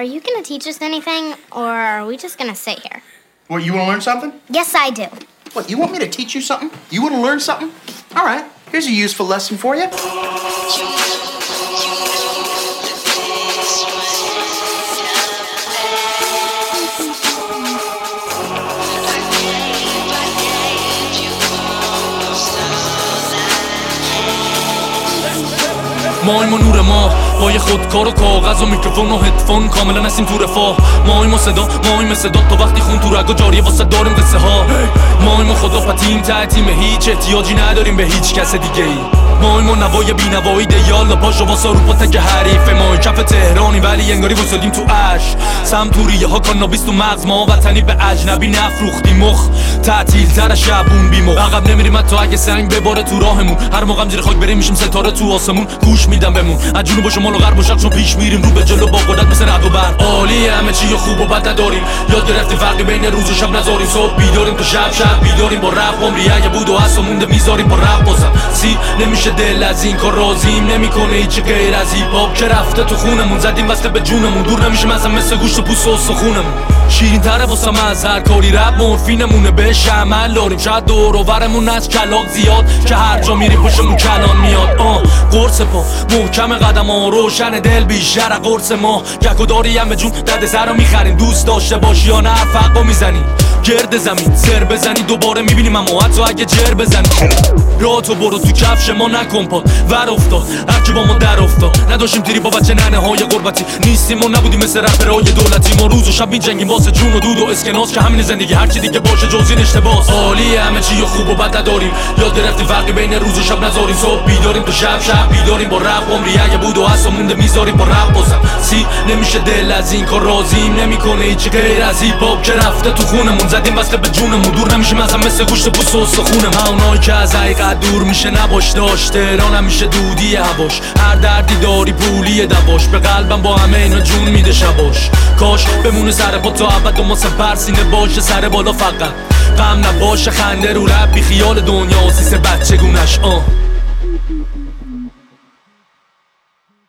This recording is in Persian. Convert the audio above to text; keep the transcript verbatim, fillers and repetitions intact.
are you gonna teach us anything, or are we just gonna sit here? What, you want to learn something? Yes, I do. What, you want me to teach you something? You want to learn something? All right, here's a useful lesson for you. ما ایمو نور ما با یه خودکار و کاغذ و میکروفون و هدفون کاملا نسیم تو رفاه ما ایمو صدا ما ایمو صدا تا وقتی خون تو رگا جاریه واسه داریم قصه ها ما ایمو خدا پتیم تعتیم هیچ احتیاجی نداریم به هیچ کس دیگه ای ما ایمو نوای بی نوایی ده یالا پاشو واسه رو پا تک حریف ما کف تهرانی ولی انگاری وسادیم تو اش سمتوریه ها کانابیس تو مغز ما وطنی به اجنبی نفروختی مخ تعطیل تر شبون بیمو عقب نمیریم حتی اگه سنگ بباره تو راهمون هر موقع زیر خاک بریم میشیم ستاره تو آسمون گوش میدم بمون از جنوب و شمال و غرب و شرق چون پیش میریم رو به جلو با قدرت مثل رعد و برق عالی همه چی خوب و بد نداریم یاد گرفتیم فرقی بین روز و شب نذاریم صبح بیداریم تو شب شب بیداریم با رپ عمری اگه بود و هست و مونده میذاریم با رپ بازم سی نمیشه دل از این کار راضیم نمیکنه هیچ غیر از هیپ هاپ که رفته تو خونمون زدیم واسه به جونمون دور نمیشه مثلا مثل گوشت و پوست و استخونمون شیرین تره واسم از هر کاری رپ مورفینمونه بهش عمل داریم شاید دور و برمون از کلاغ زیاد که هر جا میری پشتمون کلان میاد آه قرص پا محکم قدم ها روشن دل بیشتر قرص ما گک و داری هم به جون درد سر رو میخریم دوست داشته باشی یا نه فرقا میزنی گرد زمین سر بزنی دوباره میبینیم اما حتی اگه جر بزنی راه تو برو تو کفش ما نکن پاد ور افتاد هرکی با ما در افتاد نداشتیم تیری با بچه ننه های غربتی نیستیم ما نبودیم مثل رپرهای دولتی ما روز و شب میجنگیم واسه جون و دود و اسکناس که همین زندگی هرچی دیگه باشه جز این اشتباس عالی همه چی خوب و بد نداریم یاد گرفتیم فرقی بین روز و شب نذاریم صبح بیداریم تو شب شب بیداریم با رپ عمری اگه بود و هست و مونده میذاریم با رپ بازم سی نمیشه دل از این کار راضیم نمیکنه هیچ غیر از هیپ هاپ که رفته تو خونمون زدیم واسه به جونمون دور نمیشه مثلا مثل گوشت پوست و استخونم اونایی که از حقیقت دور میشه نباش داشت تهران همیشه دودی هواش هر دردی داری پولی دواش به قلبم با همه اینا جون میده شباش کاش بمونه سر پا تا ابد و ما سپر سینه باشه سر بالا فقط غم نباشه خنده رو رب بی خیال دنیا و سیس بچگونش آه